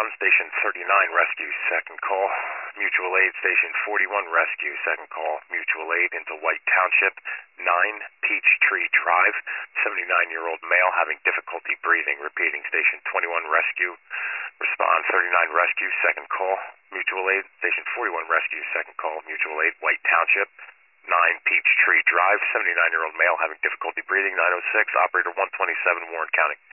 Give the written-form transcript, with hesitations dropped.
Station 39 Rescue, second call. Mutual Aid, Station 41 Rescue, second call. Mutual Aid into White Township, 9 Peachtree Drive. 79-year-old male having difficulty breathing. Repeating, Station 21 Rescue. Respond 39 Rescue, second call. Mutual Aid, Station 41 Rescue, second call. Mutual Aid, White Township, 9 Peachtree Drive. 79-year-old male having difficulty breathing. 906, operator 127, Warren County.